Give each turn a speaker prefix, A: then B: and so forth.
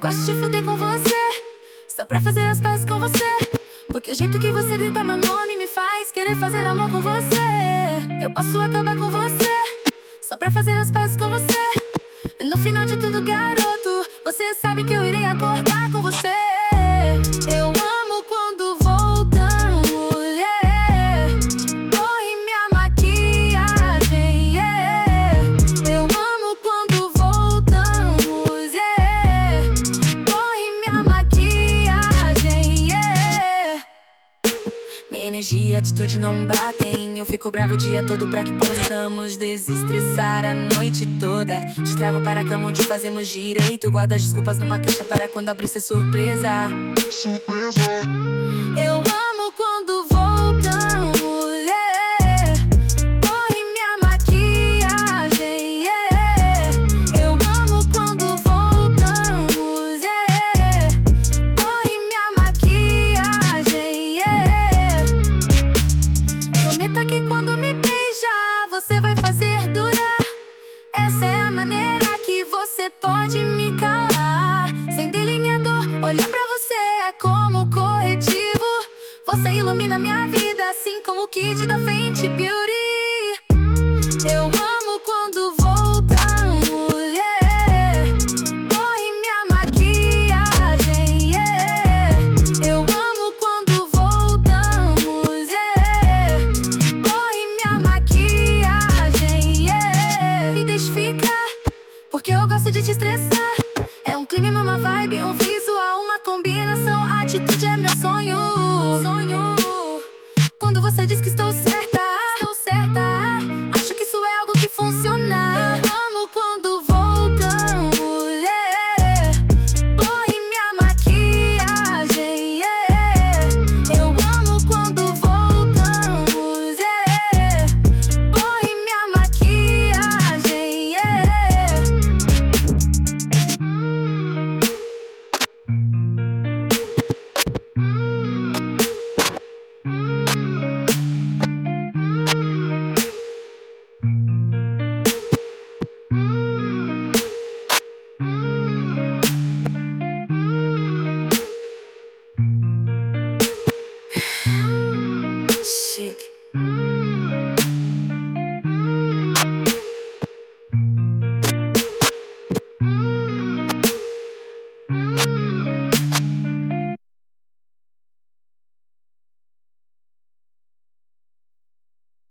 A: gosto de fuder com você, só pra fazer as pazes com você. Porque o jeito que você grita meu nome me faz querer fazer amor com você. Eu posso acabar com você, só pra fazer as pazes com você. E no final de tudo, garoto, você sabe que eu irei acordar com você. Eu amo quando voltamos, yeah. Corre minha maquiagem, yeah. Eu amo quando voltamos, yeah. Corre minha maquiagem, yeah. Minha energia e atitude não batem. Eu fico bravo o dia todo pra que possamos desestressar a noite toda. Te trago para a cama onde fazemos direito. Guardo as desculpas numa caixa para quando abrir ser surpresa. Eu amo quando voltamos, yeah. Corre minha maquiagem, yeah. Eu amo quando voltamos, yeah. Corre minha maquiagem, yeah. Prometa que quando me beijar você vai fazer durar. Essa é a maneira que você pode me calar. Sem delineador, olhar pra você é como corretivo. Você ilumina minha vida assim como o Kid da Fenty Beauty.